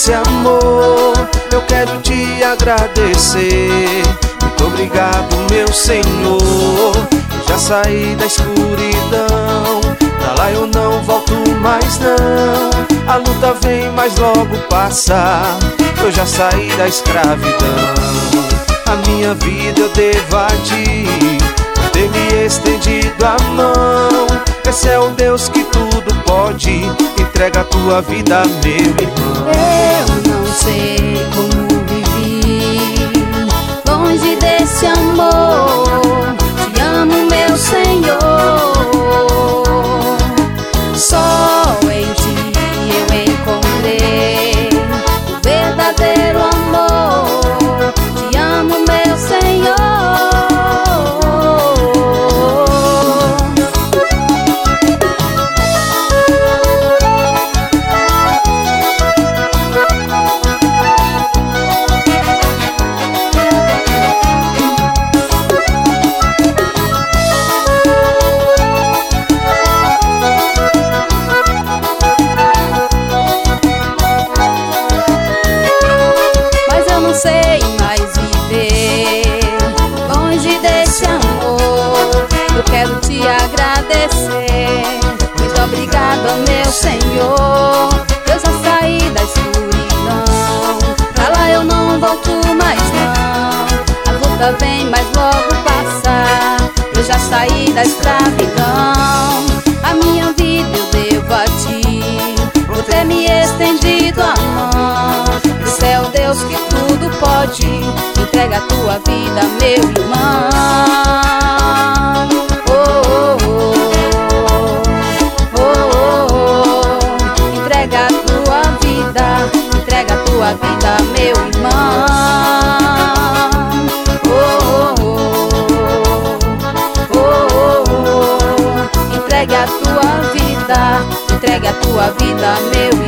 desse amor, eu quero te agradecer. Muito obrigado, meu Senhor. Já saí da escuridão, pra lá eu não volto mais não. A luta vem, mas logo passa. Eu já saí da escravidão. A minha vida eu devo a ti, por ter me estendido a mão. Esse é o Deus que tudo pode, entrega a tua vida, meu irmão. Eu não sei como vivi longe desse amor. Te amo, meu Senhor. Só em ti eu encontrei o verdadeiro amor. Te amo, meu Senhor. Sei mais viver longe desse amor. Eu quero te agradecer. Muito obrigado, meu Senhor. Eu já saí da escuridão, pra lá eu não volto mais não. A luta vem, mas logo passa. Eu já saí da escravidão. A minha vida eu devo a ti, por ter me estendido a mão. Esse é o Deus que tudo pode, entrega a tua vida, meu irmão. Oh, oh, oh, oh, oh. Entrega a tua vida, meu irmão. Oh, oh, oh, oh, oh. Entrega a tua vida, meu irmão.